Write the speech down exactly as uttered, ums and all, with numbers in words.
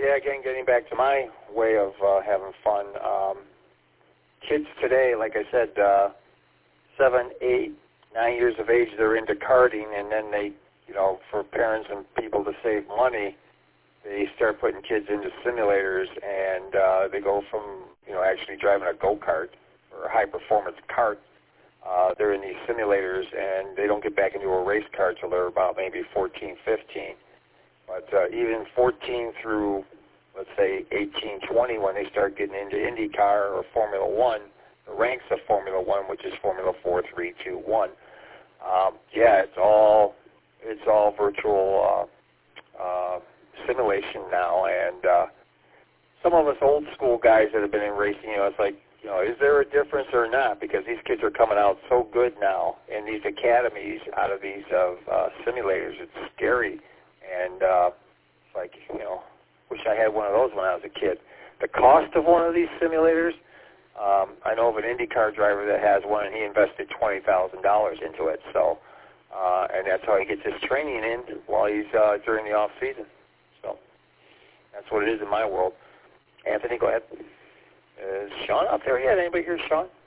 yeah, again, getting back to my way of uh, having fun. Um, kids today, like I said, uh, seven, eight, nine years of age, they're into karting, and then they, you know, for parents and people to save money, they start putting kids into simulators, and uh, they go from, you know, actually driving a go-kart or a high-performance kart. Uh, they're in these simulators, and they don't get back into a race car till they're about maybe fourteen, fifteen. But uh, even fourteen through, let's say, eighteen, twenty, when they start getting into IndyCar or Formula One, the ranks of Formula One, which is Formula Four, Three, Two, One. Um, yeah, it's all it's all virtual uh, uh, simulation now, and uh, some of us old school guys that have been in racing, you know, it's like, you know, is there a difference or not? Because these kids are coming out so good now in these academies out of these uh, uh, simulators. It's scary, and uh, it's like, you know, wish I had one of those when I was a kid. The cost of one of these simulators, um, I know of an IndyCar driver that has one, and he invested twenty thousand dollars into it. So, uh, and that's how he gets his training in while he's uh, during the off season. So that's what it is in my world. Anthony, go ahead. Is Sean out there yet? Anybody hear Sean?